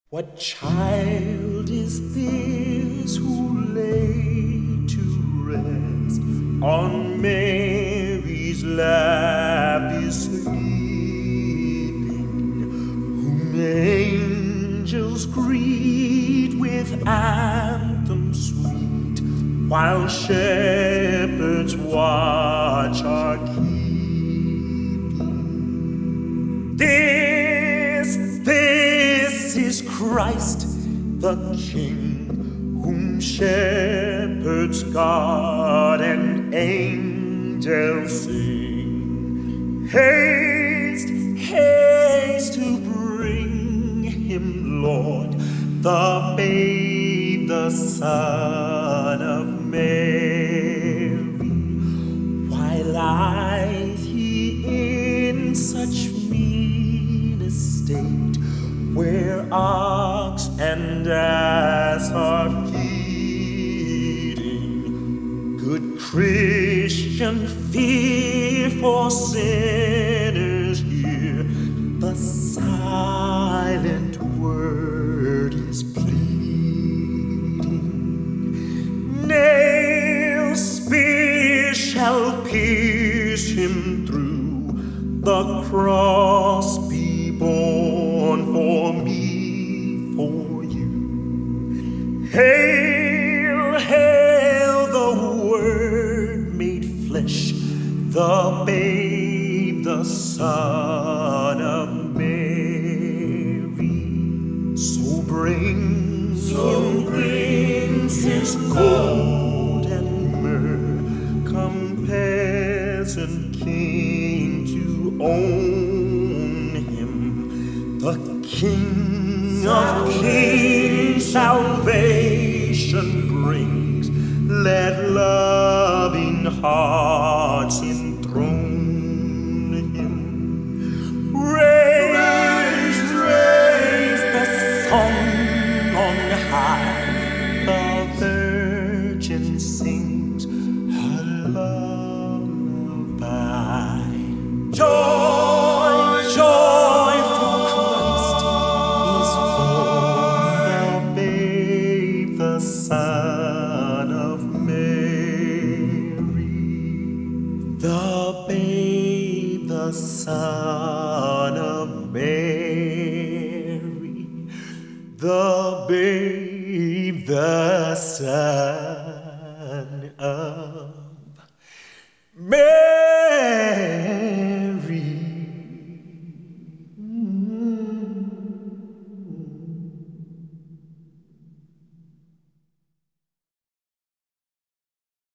What child is this who lay to rest on Mary's lap is sleeping, whom angels greet with anthems sweet, while shepherds watch are keeping? This is Christ the King, whom shepherds guard and angels sing. Haste, haste to bring him, Lord, the babe, the Son of Mary. Why lies he in such mean estate, where ox and ass are feeding? Good Christian, fear for sinners here. The silent word is pleading. Nail, spear shall pierce him through. The cross be born for me, for you. Hail, hail the Word made flesh, the babe, the Son of Mary. So brings his gold and myrrh, come peasant king to own him. The King of Kings salvation brings. Let loving hearts enthrone him. Raise, raise the song on high. The Virgin sings her lullaby. Joy, joy, for Christ is born, the babe, the Son of Mary. The babe, the Son of Mary. The babe, the Son